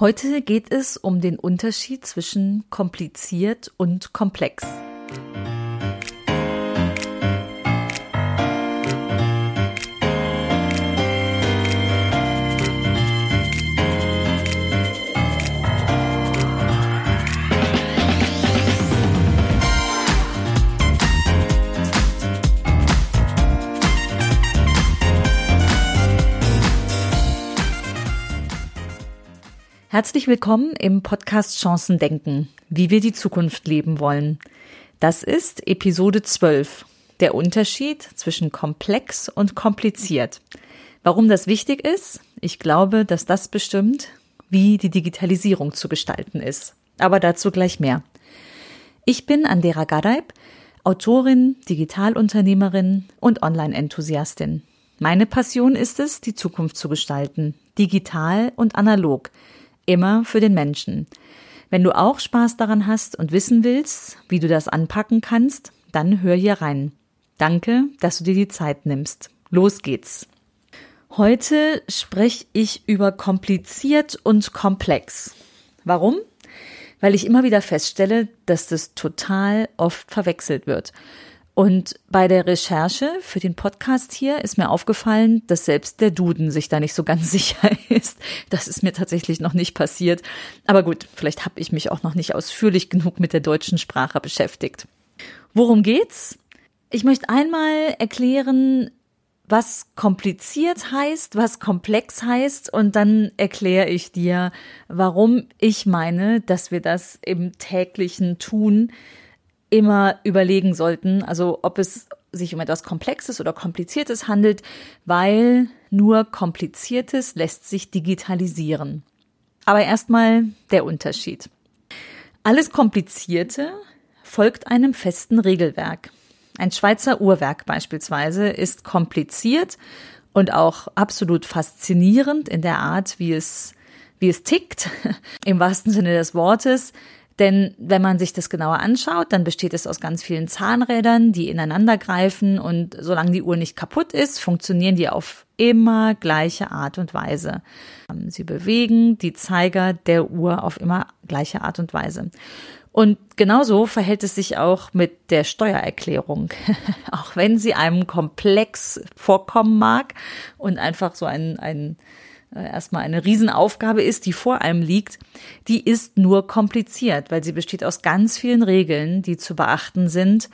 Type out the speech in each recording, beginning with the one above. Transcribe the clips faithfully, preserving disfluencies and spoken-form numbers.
Heute geht es um den Unterschied zwischen kompliziert und komplex. Herzlich willkommen im Podcast Chancen denken, wie wir die Zukunft leben wollen. Das ist Episode zwölf, der Unterschied zwischen komplex und kompliziert. Warum das wichtig ist? Ich glaube, dass das bestimmt, wie die Digitalisierung zu gestalten ist. Aber dazu gleich mehr. Ich bin Andera Gadeib, Autorin, Digitalunternehmerin und Online-Enthusiastin. Meine Passion ist es, die Zukunft zu gestalten, digital und analog. Immer für den Menschen. Wenn du auch Spaß daran hast und wissen willst, wie du das anpacken kannst, dann hör hier rein. Danke, dass du dir die Zeit nimmst. Los geht's. Heute spreche ich über kompliziert und komplex. Warum? Weil ich immer wieder feststelle, dass das total oft verwechselt wird. Und bei der Recherche für den Podcast hier ist mir aufgefallen, dass selbst der Duden sich da nicht so ganz sicher ist. Das ist mir tatsächlich noch nicht passiert. Aber gut, vielleicht habe ich mich auch noch nicht ausführlich genug mit der deutschen Sprache beschäftigt. Worum geht's? Ich möchte einmal erklären, was kompliziert heißt, was komplex heißt, und dann erkläre ich dir, warum ich meine, dass wir das im täglichen Tun immer überlegen sollten, also ob es sich um etwas Komplexes oder Kompliziertes handelt, weil nur Kompliziertes lässt sich digitalisieren. Aber erstmal der Unterschied. Alles Komplizierte folgt einem festen Regelwerk. Ein Schweizer Uhrwerk beispielsweise ist kompliziert und auch absolut faszinierend in der Art, wie es, wie es tickt, im wahrsten Sinne des Wortes. Denn wenn man sich das genauer anschaut, dann besteht es aus ganz vielen Zahnrädern, die ineinander greifen, und solange die Uhr nicht kaputt ist, funktionieren die auf immer gleiche Art und Weise. Sie bewegen die Zeiger der Uhr auf immer gleiche Art und Weise. Und genauso verhält es sich auch mit der Steuererklärung. Auch wenn sie einem komplex vorkommen mag und einfach so ein, ein erstmal eine Riesenaufgabe ist, die vor einem liegt, die ist nur kompliziert, weil sie besteht aus ganz vielen Regeln, die zu beachten sind.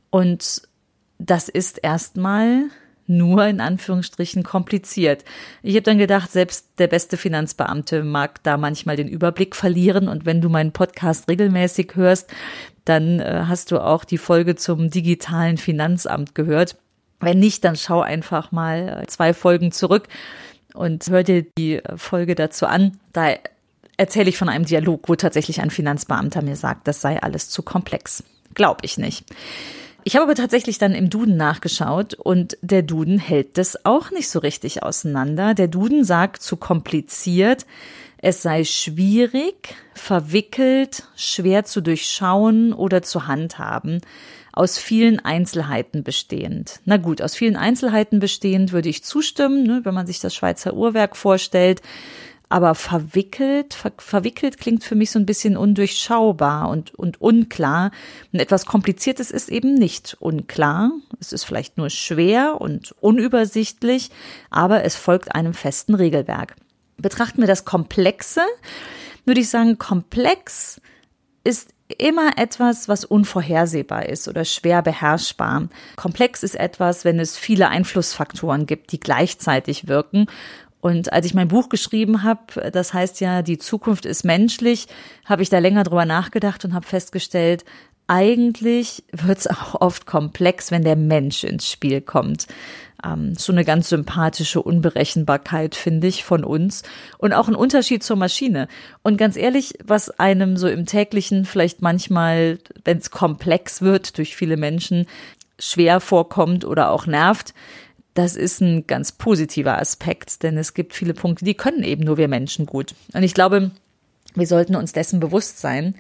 Und das ist erstmal nur in Anführungsstrichen kompliziert. Ich habe dann gedacht, selbst der beste Finanzbeamte mag da manchmal den Überblick verlieren. Und wenn du meinen Podcast regelmäßig hörst, dann äh, hast du auch die Folge zum digitalen Finanzamt gehört. Wenn nicht, dann schau einfach mal zwei Folgen zurück und hör dir die Folge dazu an. Da erzähle ich von einem Dialog, wo tatsächlich ein Finanzbeamter mir sagt, das sei alles zu komplex. Glaub ich nicht. Ich habe aber tatsächlich dann im Duden nachgeschaut, und der Duden hält das auch nicht so richtig auseinander. Der Duden sagt zu kompliziert, es sei schwierig, verwickelt, schwer zu durchschauen oder zu handhaben, aus vielen Einzelheiten bestehend. Na gut, aus vielen Einzelheiten bestehend würde ich zustimmen, ne, wenn man sich das Schweizer Uhrwerk vorstellt. Aber verwickelt, ver, verwickelt klingt für mich so ein bisschen undurchschaubar und, und unklar. Und etwas Kompliziertes ist eben nicht unklar. Es ist vielleicht nur schwer und unübersichtlich, aber es folgt einem festen Regelwerk. Betrachten wir das Komplexe, würde ich sagen, komplex ist immer etwas, was unvorhersehbar ist oder schwer beherrschbar. Komplex ist etwas, wenn es viele Einflussfaktoren gibt, die gleichzeitig wirken. Und als ich mein Buch geschrieben habe, das heißt ja, die Zukunft ist menschlich, habe ich da länger drüber nachgedacht und habe festgestellt, eigentlich wird es auch oft komplex, wenn der Mensch ins Spiel kommt. Ähm, so eine ganz sympathische Unberechenbarkeit, finde ich, von uns, und auch ein Unterschied zur Maschine. Und ganz ehrlich, was einem so im Täglichen vielleicht manchmal, wenn es komplex wird durch viele Menschen, schwer vorkommt oder auch nervt, das ist ein ganz positiver Aspekt, denn es gibt viele Punkte, die können eben nur wir Menschen gut. Und ich glaube, wir sollten uns dessen bewusst sein,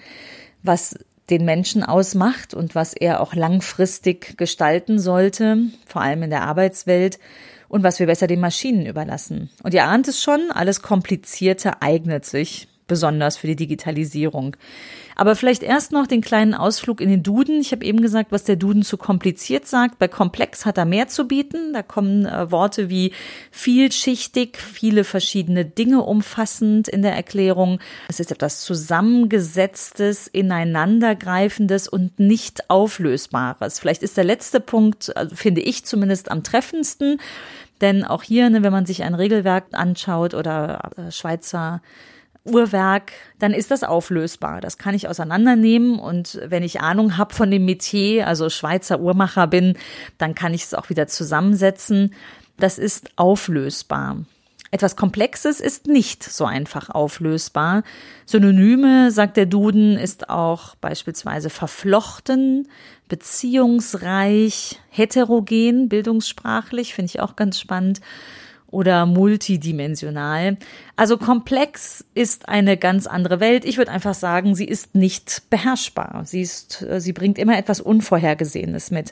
was den Menschen ausmacht und was er auch langfristig gestalten sollte, vor allem in der Arbeitswelt, und was wir besser den Maschinen überlassen. Und ihr ahnt es schon, alles Komplizierte eignet sich besonders für die Digitalisierung. Aber vielleicht erst noch den kleinen Ausflug in den Duden. Ich habe eben gesagt, was der Duden zu kompliziert sagt. Bei komplex hat er mehr zu bieten. Da kommen äh, Worte wie vielschichtig, viele verschiedene Dinge umfassend in der Erklärung. Es ist etwas Zusammengesetztes, Ineinandergreifendes und nicht Auflösbares. Vielleicht ist der letzte Punkt, also finde ich zumindest am treffendsten. Denn auch hier, ne, wenn man sich ein Regelwerk anschaut oder äh, Schweizer Uhrwerk, dann ist das auflösbar. Das kann ich auseinandernehmen und wenn ich Ahnung habe von dem Metier, also Schweizer Uhrmacher bin, dann kann ich es auch wieder zusammensetzen. Das ist auflösbar. Etwas Komplexes ist nicht so einfach auflösbar. Synonyme, sagt der Duden, ist auch beispielsweise verflochten, beziehungsreich, heterogen, bildungssprachlich, finde ich auch ganz spannend, oder multidimensional. Also komplex ist eine ganz andere Welt. Ich würde einfach sagen, sie ist nicht beherrschbar. Sie ist, sie bringt immer etwas Unvorhergesehenes mit.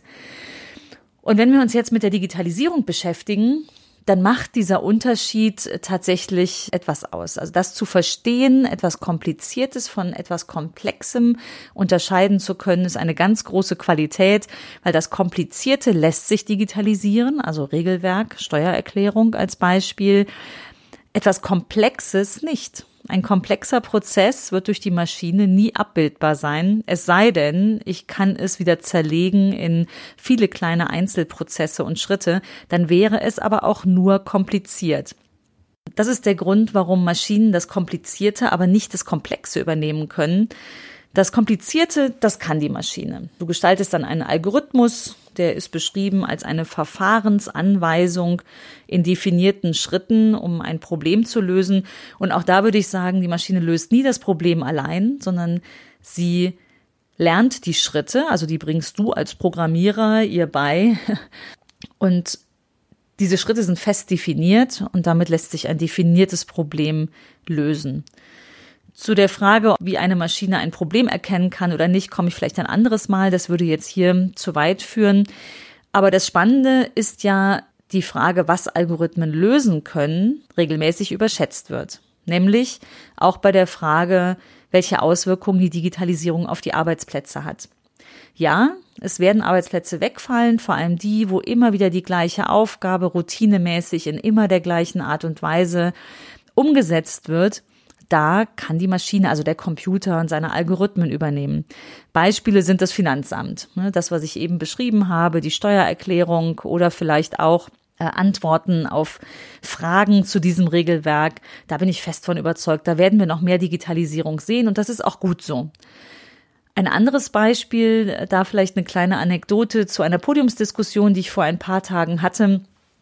Und wenn wir uns jetzt mit der Digitalisierung beschäftigen, dann macht dieser Unterschied tatsächlich etwas aus. Also das zu verstehen, etwas Kompliziertes von etwas Komplexem unterscheiden zu können, ist eine ganz große Qualität, weil das Komplizierte lässt sich digitalisieren, also Regelwerk, Steuererklärung als Beispiel. Etwas Komplexes nicht. Ein komplexer Prozess wird durch die Maschine nie abbildbar sein, es sei denn, ich kann es wieder zerlegen in viele kleine Einzelprozesse und Schritte, dann wäre es aber auch nur kompliziert. Das ist der Grund, warum Maschinen das Komplizierte, aber nicht das Komplexe übernehmen können. Das Komplizierte, das kann die Maschine. Du gestaltest dann einen Algorithmus, der ist beschrieben als eine Verfahrensanweisung in definierten Schritten, um ein Problem zu lösen. Und auch da würde ich sagen, die Maschine löst nie das Problem allein, sondern sie lernt die Schritte, also die bringst du als Programmierer ihr bei. Und diese Schritte sind fest definiert und damit lässt sich ein definiertes Problem lösen. Zu der Frage, wie eine Maschine ein Problem erkennen kann oder nicht, komme ich vielleicht ein anderes Mal. Das würde jetzt hier zu weit führen. Aber das Spannende ist ja die Frage, was Algorithmen lösen können, regelmäßig überschätzt wird. Nämlich auch bei der Frage, welche Auswirkungen die Digitalisierung auf die Arbeitsplätze hat. Ja, es werden Arbeitsplätze wegfallen, vor allem die, wo immer wieder die gleiche Aufgabe routinemäßig in immer der gleichen Art und Weise umgesetzt wird. Da kann die Maschine, also der Computer und seine Algorithmen übernehmen. Beispiele sind das Finanzamt, das, was ich eben beschrieben habe, die Steuererklärung oder vielleicht auch äh, Antworten auf Fragen zu diesem Regelwerk. Da bin ich fest von überzeugt, da werden wir noch mehr Digitalisierung sehen und das ist auch gut so. Ein anderes Beispiel, da vielleicht eine kleine Anekdote zu einer Podiumsdiskussion, die ich vor ein paar Tagen hatte,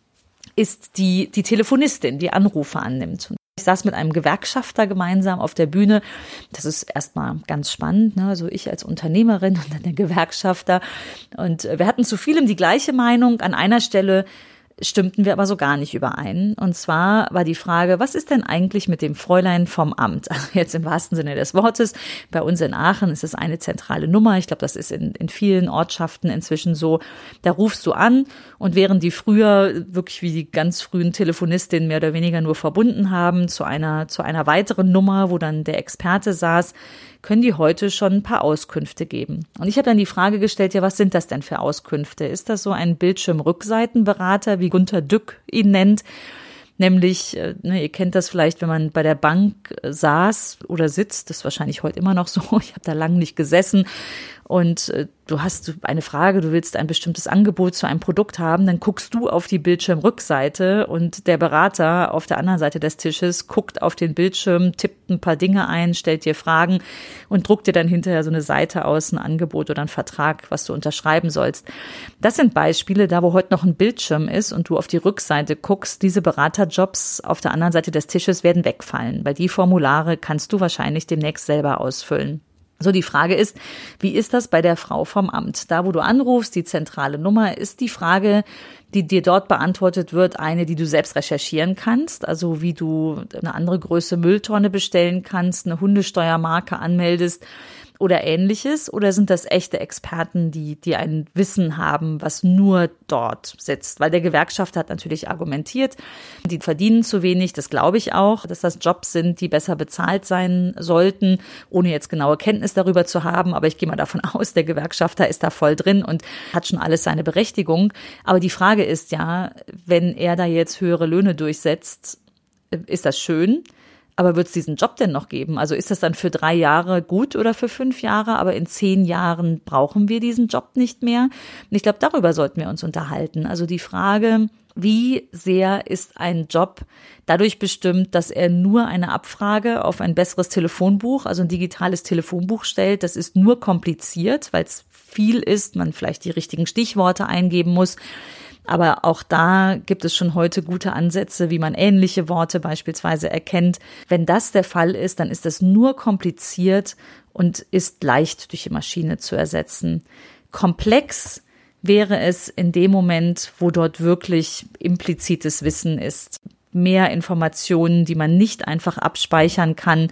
ist die, die Telefonistin, die Anrufe annimmt. Ich saß mit einem Gewerkschafter gemeinsam auf der Bühne. Das ist erstmal ganz spannend, ne? Also ich als Unternehmerin und dann der Gewerkschafter. Und wir hatten zu vielem die gleiche Meinung. An einer Stelle stimmten wir aber so gar nicht überein. Und zwar war die Frage, was ist denn eigentlich mit dem Fräulein vom Amt? Also jetzt im wahrsten Sinne des Wortes. Bei uns in Aachen ist es eine zentrale Nummer. Ich glaube, das ist in, in vielen Ortschaften inzwischen so. Da rufst du an und während die früher wirklich wie die ganz frühen Telefonistinnen mehr oder weniger nur verbunden haben zu einer, zu einer weiteren Nummer, wo dann der Experte saß, können die heute schon ein paar Auskünfte geben. Und ich habe dann die Frage gestellt, ja, was sind das denn für Auskünfte? Ist das so ein Bildschirmrückseitenberater, wie Gunter Dück ihn nennt? Nämlich, ne, ihr kennt das vielleicht, wenn man bei der Bank saß oder sitzt, das ist wahrscheinlich heute immer noch so, ich habe da lange nicht gesessen und äh, du hast eine Frage, du willst ein bestimmtes Angebot zu einem Produkt haben, dann guckst du auf die Bildschirmrückseite und der Berater auf der anderen Seite des Tisches guckt auf den Bildschirm, tippt ein paar Dinge ein, stellt dir Fragen und druckt dir dann hinterher so eine Seite aus, ein Angebot oder ein Vertrag, was du unterschreiben sollst. Das sind Beispiele, da wo heute noch ein Bildschirm ist und du auf die Rückseite guckst, diese Beraterjobs auf der anderen Seite des Tisches werden wegfallen, weil die Formulare kannst du wahrscheinlich demnächst selber ausfüllen. So, die Frage ist, wie ist das bei der Frau vom Amt? Da, wo du anrufst, die zentrale Nummer, ist die Frage, die dir dort beantwortet wird, eine, die du selbst recherchieren kannst, also wie du eine andere Größe Mülltonne bestellen kannst, eine Hundesteuermarke anmeldest oder Ähnliches? Oder sind das echte Experten, die, die ein Wissen haben, was nur dort sitzt? Weil der Gewerkschafter hat natürlich argumentiert, die verdienen zu wenig. Das glaube ich auch, dass das Jobs sind, die besser bezahlt sein sollten, ohne jetzt genaue Kenntnis darüber zu haben. Aber ich gehe mal davon aus, der Gewerkschafter ist da voll drin und hat schon alles seine Berechtigung. Aber die Frage ist ja, wenn er da jetzt höhere Löhne durchsetzt, ist das schön? Aber wird es diesen Job denn noch geben? Also ist das dann für drei Jahre gut oder für fünf Jahre? Aber in zehn Jahren brauchen wir diesen Job nicht mehr? Und ich glaube, darüber sollten wir uns unterhalten. Also die Frage, wie sehr ist ein Job dadurch bestimmt, dass er nur eine Abfrage auf ein besseres Telefonbuch, also ein digitales Telefonbuch stellt? Das ist nur kompliziert, weil es viel ist, man vielleicht die richtigen Stichworte eingeben muss. Aber auch da gibt es schon heute gute Ansätze, wie man ähnliche Worte beispielsweise erkennt. Wenn das der Fall ist, dann ist das nur kompliziert und ist leicht durch die Maschine zu ersetzen. Komplex wäre es in dem Moment, wo dort wirklich implizites Wissen ist. Mehr Informationen, die man nicht einfach abspeichern kann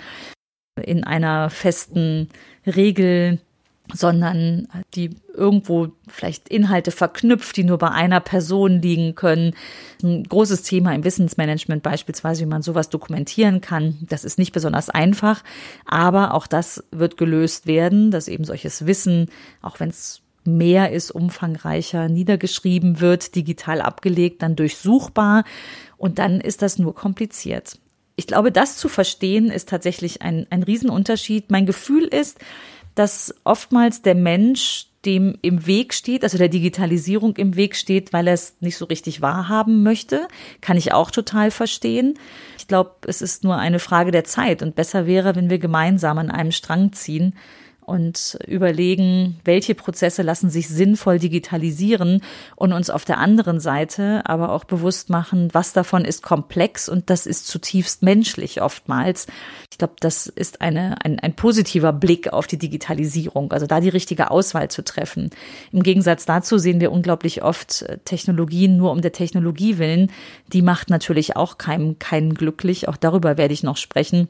in einer festen Regel, sondern die irgendwo vielleicht Inhalte verknüpft, die nur bei einer Person liegen können. Ein großes Thema im Wissensmanagement beispielsweise, wie man sowas dokumentieren kann. Das ist nicht besonders einfach, aber auch das wird gelöst werden, dass eben solches Wissen, auch wenn es mehr ist, umfangreicher niedergeschrieben wird, digital abgelegt, dann durchsuchbar und dann ist das nur kompliziert. Ich glaube, das zu verstehen ist tatsächlich ein, ein Riesenunterschied. Mein Gefühl ist, dass oftmals der Mensch dem im Weg steht, also der Digitalisierung im Weg steht, weil er es nicht so richtig wahrhaben möchte. Kann ich auch total verstehen. Ich glaube, es ist nur eine Frage der Zeit und besser wäre, wenn wir gemeinsam an einem Strang ziehen und überlegen, welche Prozesse lassen sich sinnvoll digitalisieren und uns auf der anderen Seite aber auch bewusst machen, was davon ist komplex und das ist zutiefst menschlich oftmals. Ich glaube, das ist eine, ein, ein positiver Blick auf die Digitalisierung, also da die richtige Auswahl zu treffen. Im Gegensatz dazu sehen wir unglaublich oft Technologien nur um der Technologie willen. Die macht natürlich auch keinem, keinen glücklich. Auch darüber werde ich noch sprechen.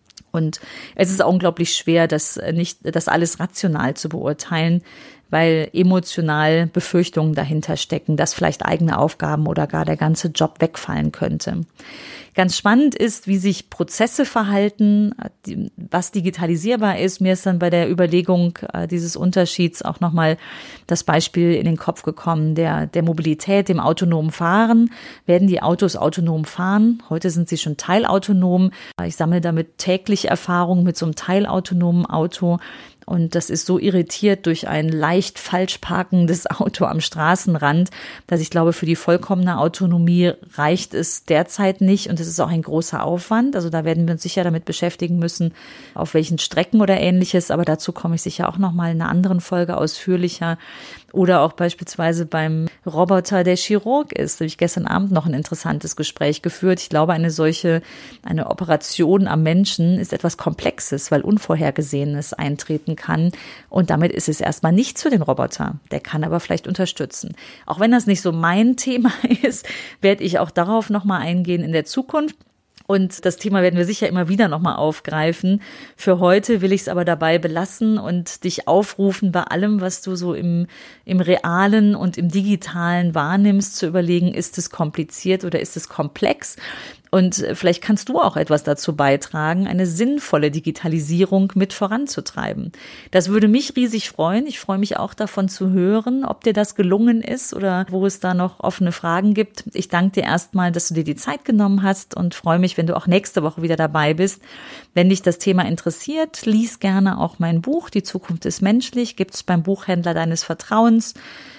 Und es ist unglaublich schwer, das nicht, das alles rational zu beurteilen, weil emotional Befürchtungen dahinter stecken, dass vielleicht eigene Aufgaben oder gar der ganze Job wegfallen könnte. Ganz spannend ist, wie sich Prozesse verhalten, was digitalisierbar ist. Mir ist dann bei der Überlegung dieses Unterschieds auch nochmal das Beispiel in den Kopf gekommen, der, der Mobilität, dem autonomen Fahren. Werden die Autos autonom fahren? Heute sind sie schon teilautonom. Ich sammle damit täglich Erfahrung mit so einem teilautonomen Auto. Und das ist so irritiert durch ein leicht falsch parkendes Auto am Straßenrand, dass ich glaube, für die vollkommene Autonomie reicht es derzeit nicht. Und es ist auch ein großer Aufwand. Also da werden wir uns sicher damit beschäftigen müssen, auf welchen Strecken oder Ähnliches. Aber dazu komme ich sicher auch nochmal in einer anderen Folge ausführlicher. Oder auch beispielsweise beim Roboter, der Chirurg ist. Da habe ich gestern Abend noch ein interessantes Gespräch geführt. Ich glaube, eine solche, eine Operation am Menschen ist etwas Komplexes, weil Unvorhergesehenes eintreten kann. Und damit ist es erstmal nicht für den Roboter. Der kann aber vielleicht unterstützen. Auch wenn das nicht so mein Thema ist, werde ich auch darauf nochmal eingehen in der Zukunft. Und das Thema werden wir sicher immer wieder nochmal aufgreifen. Für heute will ich es aber dabei belassen und dich aufrufen, bei allem, was du so im, im Realen und im Digitalen wahrnimmst, zu überlegen, ist es kompliziert oder ist es komplex? Und vielleicht kannst du auch etwas dazu beitragen, eine sinnvolle Digitalisierung mit voranzutreiben. Das würde mich riesig freuen. Ich freue mich auch davon zu hören, ob dir das gelungen ist oder wo es da noch offene Fragen gibt. Ich danke dir erstmal, dass du dir die Zeit genommen hast und freue mich, wenn du auch nächste Woche wieder dabei bist. Wenn dich das Thema interessiert, lies gerne auch mein Buch, Die Zukunft ist menschlich, gibt es beim Buchhändler deines Vertrauens.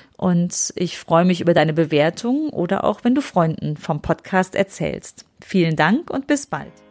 Und ich freue mich über deine Bewertung oder auch, wenn du Freunden vom Podcast erzählst. Vielen Dank und bis bald.